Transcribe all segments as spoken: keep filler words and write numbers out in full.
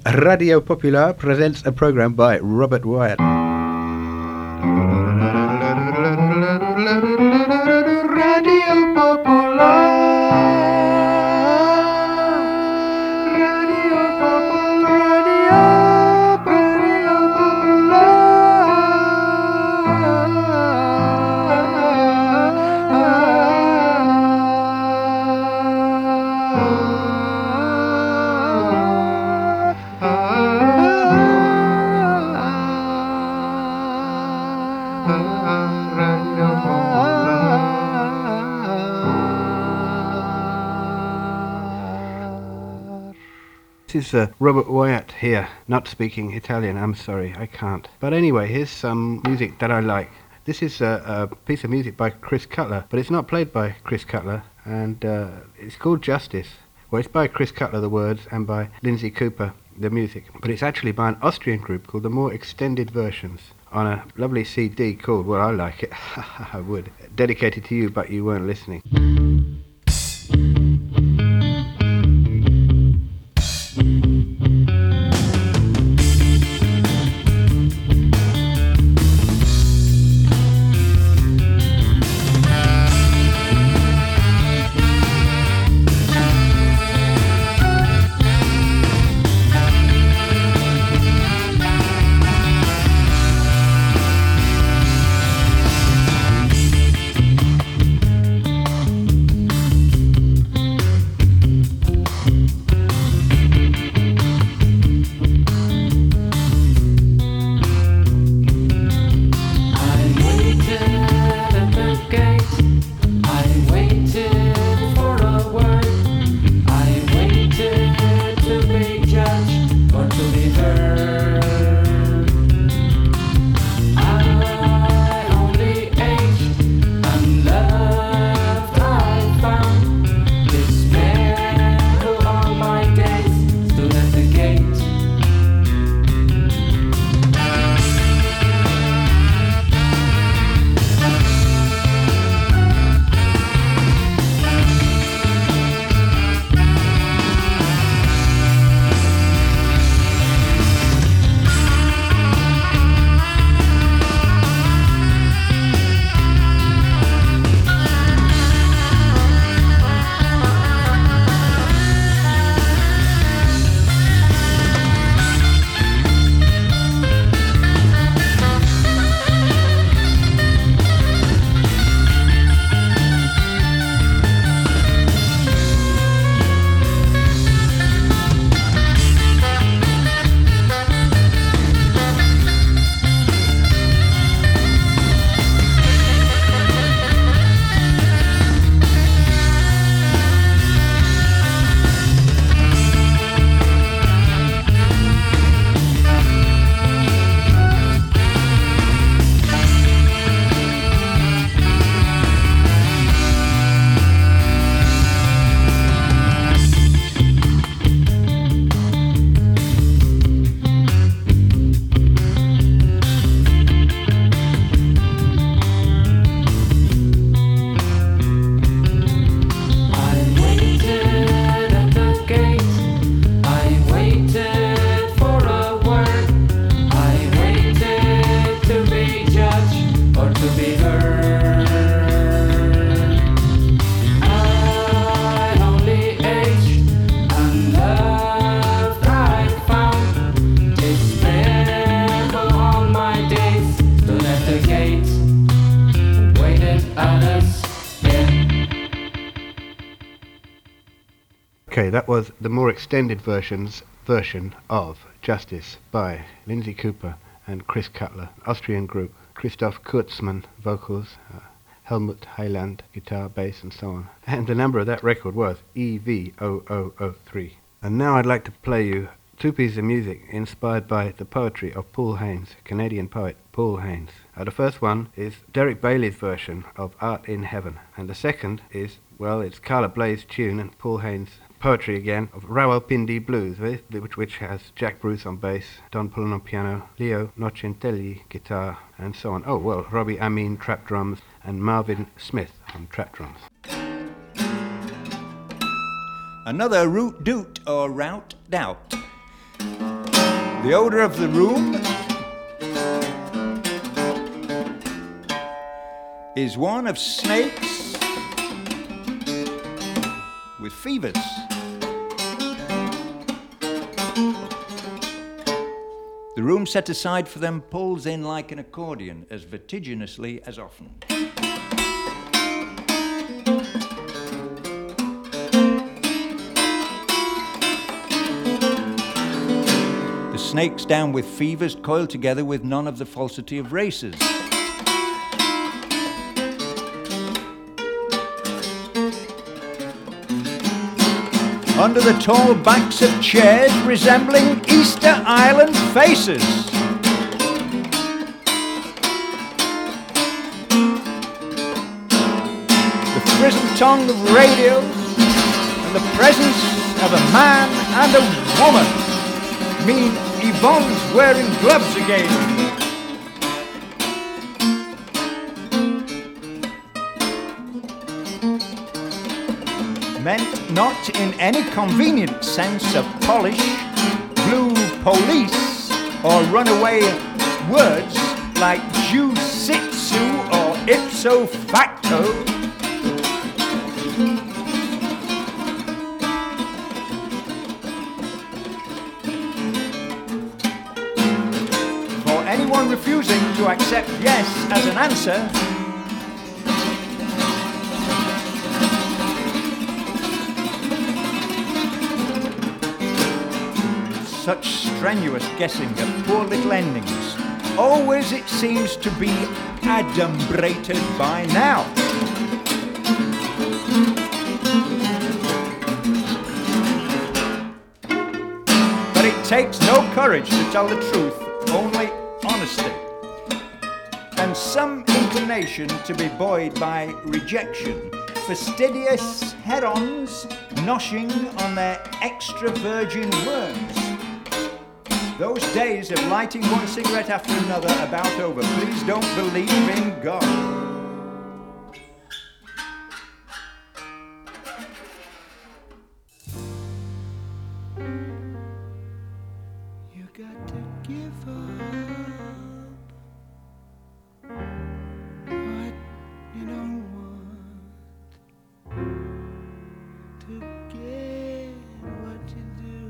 Radio Popular presents a program by Robert Wyatt. Radio Popular. This is uh, Robert Wyatt here, not speaking Italian, I'm sorry, I can't. But anyway, here's some music that I like. This is a, a piece of music by Chris Cutler, but it's not played by Chris Cutler, and uh, it's called Justice. Well, it's by Chris Cutler, the words, and by Lindsay Cooper, the music. But it's actually by an Austrian group called the More Extended Versions, on a lovely C D called, well, I like it, I would, dedicated to you, but you weren't listening. Okay, that was the More Extended Versions version of Justice by Lindsay Cooper and Chris Cutler, Austrian group. Christoph Kurtzmann, vocals, uh, Helmut Heiland, guitar, bass, and so on. And the number of that record was E V zero zero zero three. And now I'd like to play you two pieces of music inspired by the poetry of Paul Haynes, Canadian poet Paul Haynes. Uh, the first one is Derek Bailey's version of Art in Heaven, and the second is, well, it's Carla Bley's tune and Paul Haynes' poetry again of Rawalpindi Blues, which, which has Jack Bruce on bass, Don Pullen on piano, Leo Nocentelli guitar, and so on. Oh, well, Robbie Amin trap drums, and Marvin Smith on trap drums. Another root doot or route doubt. The odor of the room is one of snakes with fevers. The room set aside for them pulls in like an accordion as vertiginously as often. The snakes down with fevers coil together with none of the falsity of races. Under the tall backs of chairs resembling Easter Island faces. The frizzen tongue of radios and the presence of a man and a woman mean Yvonne's wearing gloves again. Meant not in any convenient sense of polish, blue police, or runaway words like jiu-jitsu or ipso facto. For anyone refusing to accept yes as an answer, such strenuous guessing at poor little endings. Always it seems to be adumbrated by now. But it takes no courage to tell the truth, only honesty. And some inclination to be buoyed by rejection. Fastidious head-ons noshing on their extra virgin worms. Those days of lighting one cigarette after another about over. Please don't believe in God. You got to give up what you don't want to get what you do.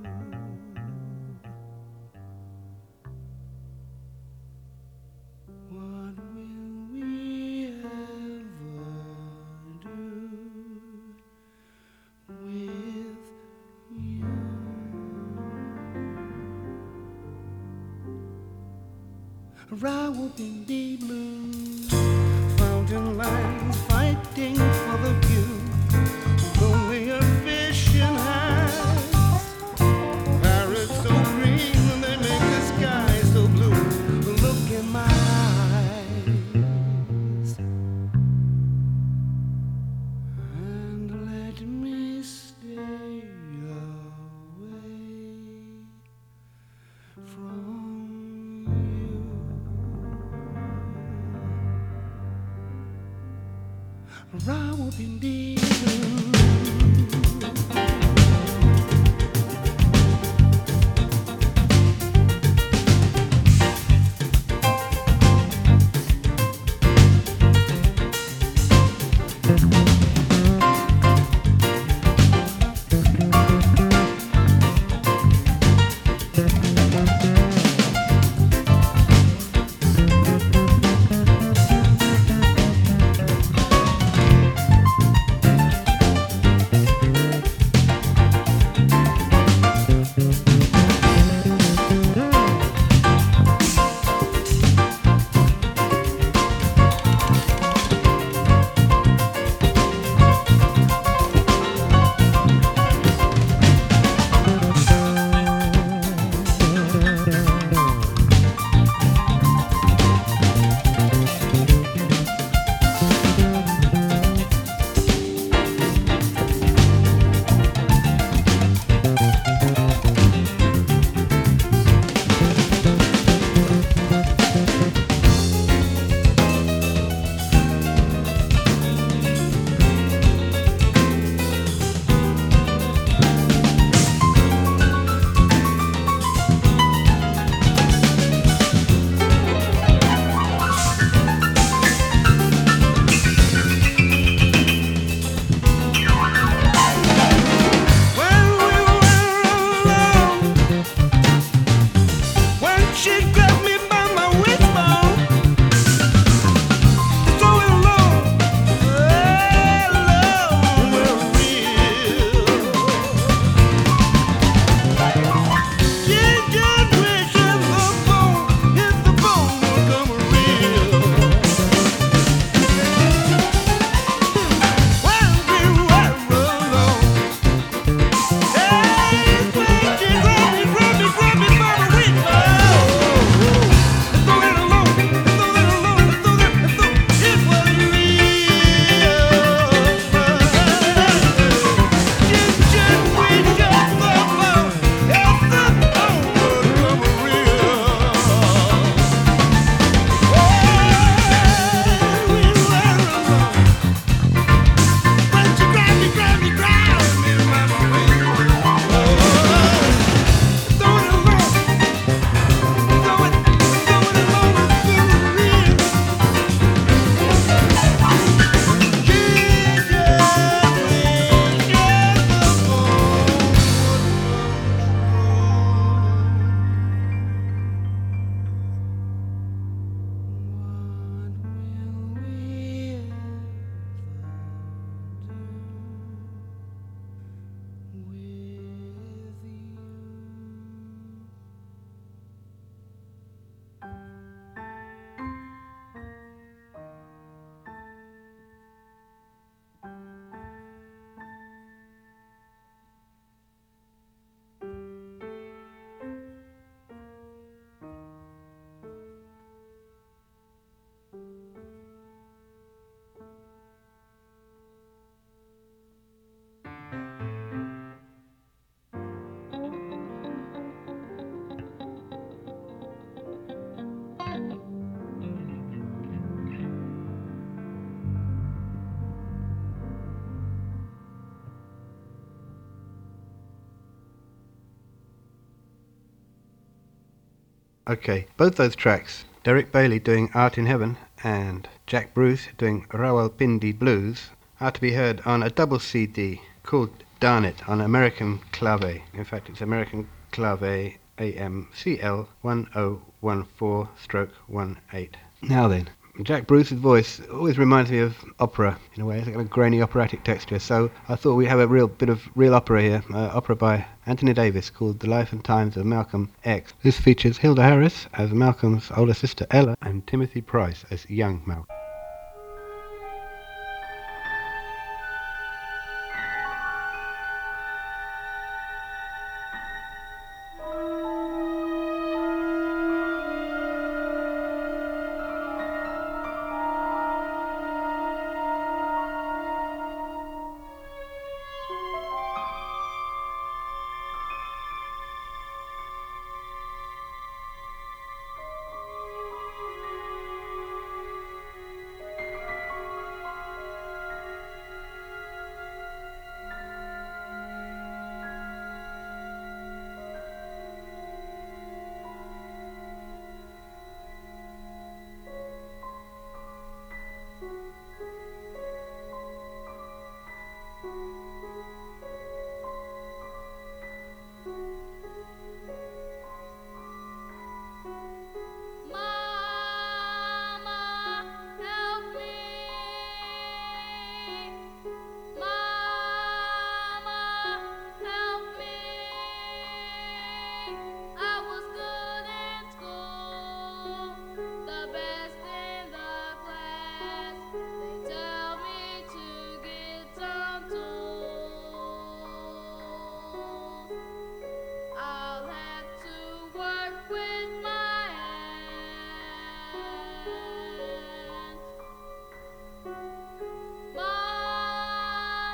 What will we ever do with you? Rawalpindi blues, fountain lines fighting for the view. Only a vision has parrots so green, they make the sky so blue. Look in my eyes and let me stay away from you. Rawalpindi blues. Okay, both those tracks, Derek Bailey doing Art in Heaven and Jack Bruce doing Rawalpindi Blues, are to be heard on a double C D called Darn It on American Clave. In fact, it's American Clave A M C L one oh one four one eight. Now then, Jack Bruce's voice always reminds me of opera in a way. It's like a grainy operatic texture. So I thought we'd have a real bit of real opera here. Uh, opera by Anthony Davis called The Life and Times of Malcolm X. This features Hilda Harris as Malcolm's older sister Ella and Timothy Price as young Malcolm.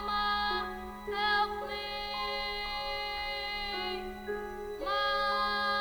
Mama,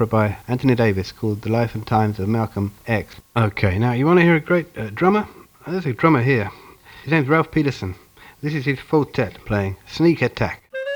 opera by Anthony Davis called The Life and Times of Malcolm X. Okay, now you want to hear a great uh, drummer? Oh, there's a drummer here. His name's Ralph Peterson. This is his quartet playing Sneak Attack.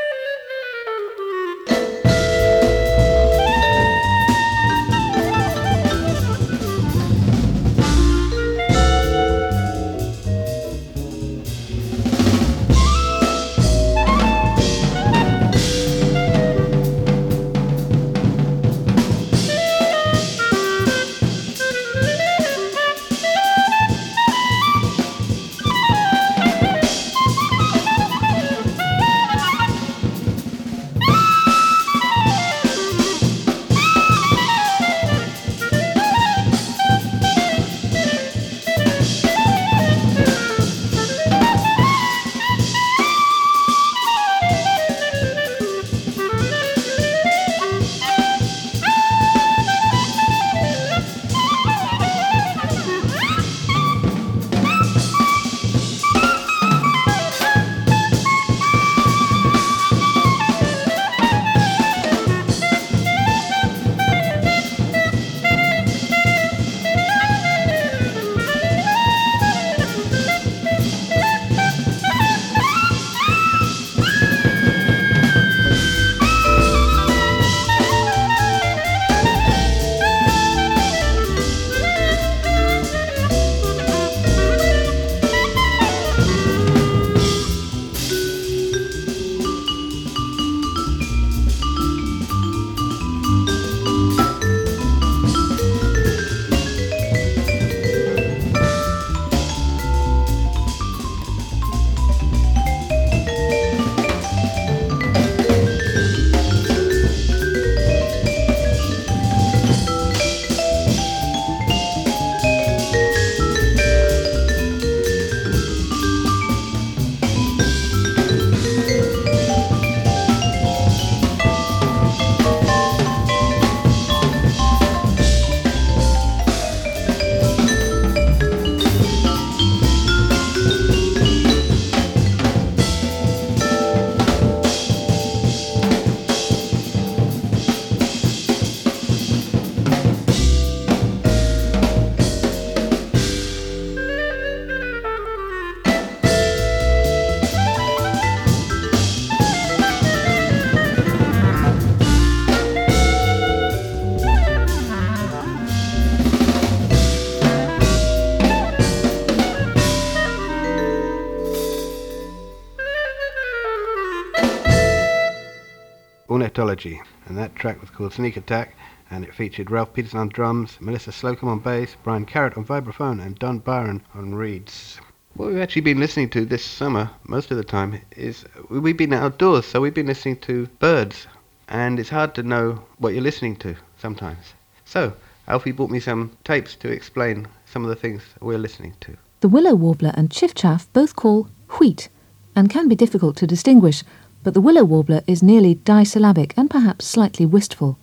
Ornithology, and that track was called Sneak Attack, and it featured Ralph Peterson on drums, Melissa Slocum on bass, Brian Carrott on vibraphone, and Don Byron on reeds. What we've actually been listening to this summer, most of the time, is we've been outdoors, so we've been listening to birds, and it's hard to know what you're listening to sometimes. So, Alfie brought me some tapes to explain some of the things we're listening to. The willow warbler and chiffchaff both call wheat, and can be difficult to distinguish, but the willow warbler is nearly disyllabic and perhaps slightly wistful.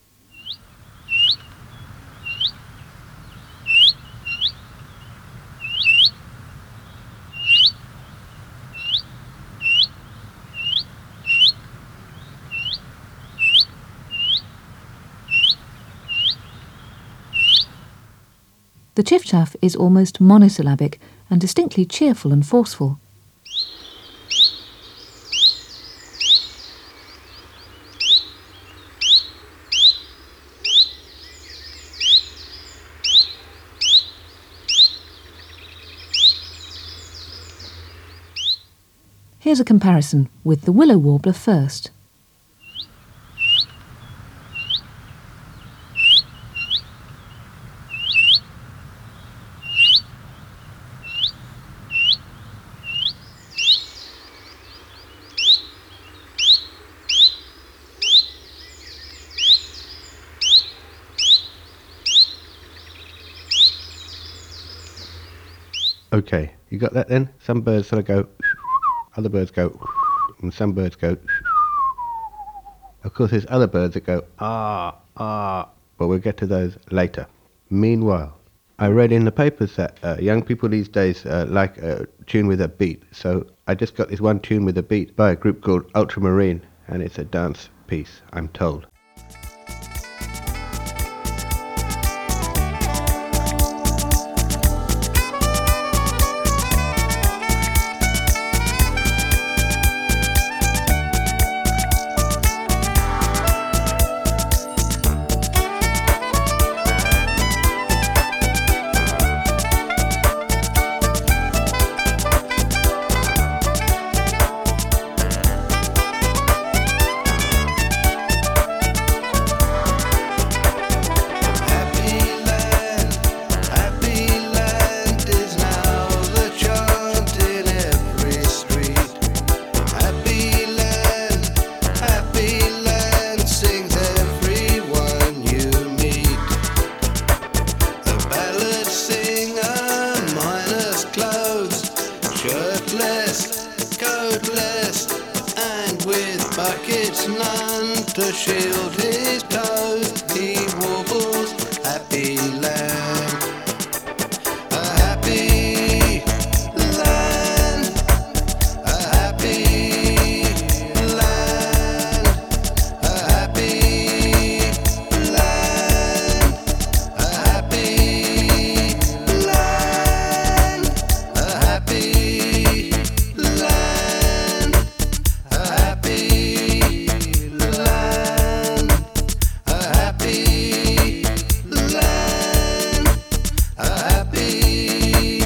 The chiffchaff is almost monosyllabic and distinctly cheerful and forceful. Here's a comparison with the willow warbler first. Okay, you got that then? Some birds sort of go, other birds go, and some birds go. Of course, there's other birds that go, ah, ah, but we'll get to those later. Meanwhile, I read in the papers that uh, young people these days uh, like a tune with a beat, so I just got this one tune with a beat by a group called Ultramarine, and it's a dance piece, I'm told. It's none to shield his toes. He warbles happy land. A happy land. A happy land. A happy land. A happy land. A happy land. A happy land. A happy land. A happy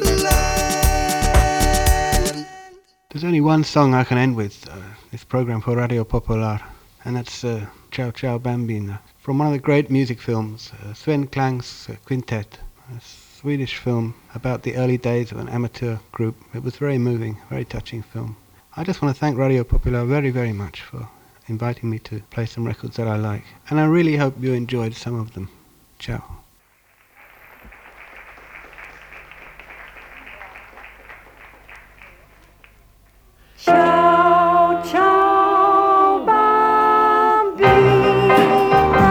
land. There's only one song I can end with uh, this program for Radio Popular, and that's uh, Ciao Ciao Bambina, from one of the great music films, uh, Sven Klang's uh, Quintet, a Swedish film about the early days of an amateur group. It was very moving, very touching film. I just want to thank Radio Popular very, very much for inviting me to play some records that I like, and I really hope you enjoyed some of them. Ciao. Ciao, ciao bambina,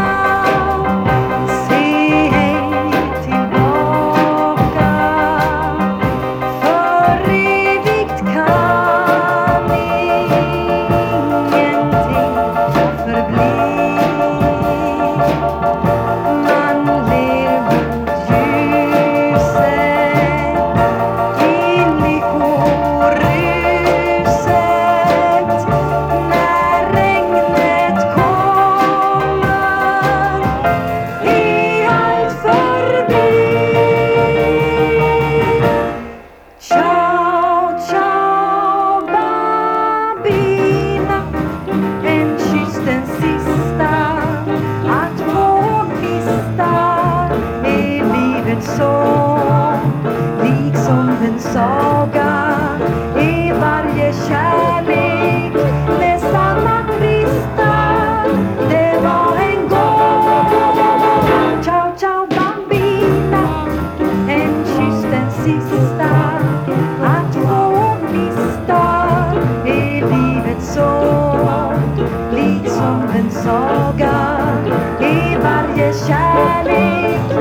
se hej tillbaka, för evigt kan ingenting förbli. Man ler mot ljuset i lyckoruset när regnet kommer, är allt förbi. Ciao, ciao bambina, en kyss den sista, att vågmista är livets sång, liksom en saga är varje kärlek med samma trista. Det var en gång. Ciao, ciao bambina, en kyss den sista, att vågmista är livets sång, liksom en saga är varje kärlek